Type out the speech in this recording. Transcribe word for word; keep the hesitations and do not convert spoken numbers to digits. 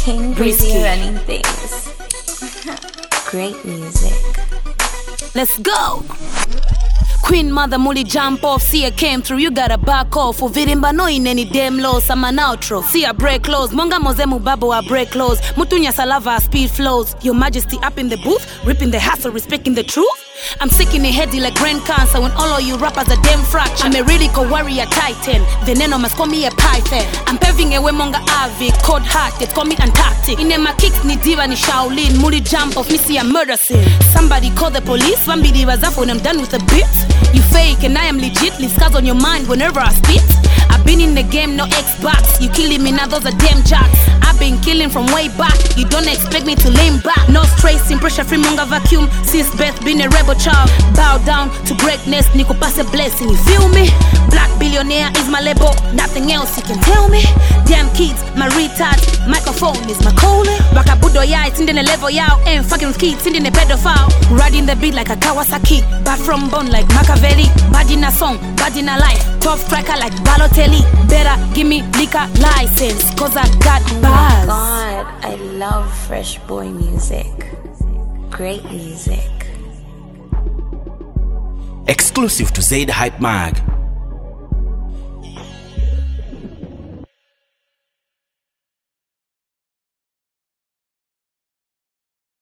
King Breezy running things. Great music. Let's go. Queen mother muli jump off, see I came through, you gotta back off. Uvirimba no in any damn loss, I'm an outro. See I break laws, monga mozemu babo I break laws. Mutunya salava speed flows. Your majesty up in the booth, ripping the hassle, respecting the truth. I'm sick in the head like brain cancer when all of you rappers are damn fracture. I'm a really cold warrior titan, veneno must call me a python. I'm paving a way monga avi, cold hearted, call me Antarctic. In my kicks ni diva ni Shaolin, muli jump off, me see a murder scene. Somebody call the police, one bidi was up when I'm done with the beat. You fake and I am legit, leave scars on your mind whenever I spit. I've been in the game, no Xbox. You killing me now, those are damn jocks. I've been killing from way back. You don't expect me to lean back. No stress, in pressure free monga vacuum. Since birth, been a rebel child. Bow down to greatness, Nico pass a blessing. You feel me? Black billionaire is my label. Nothing else you can tell me. Damn kids, my retard. Microphone is my calling. Wakabudo ya, it's in the level yao. Ain't fucking with kids, in the pedophile. Riding the beat like a Kawasaki. Back from bone like Machiavelli. Bad in a song, bad in a life. Tough cracker like Balotelli. Better give me liquor license, cause I got bars. Oh my God, I love Fresh Boy music. Great music. Exclusive to Zaid Hype Mag.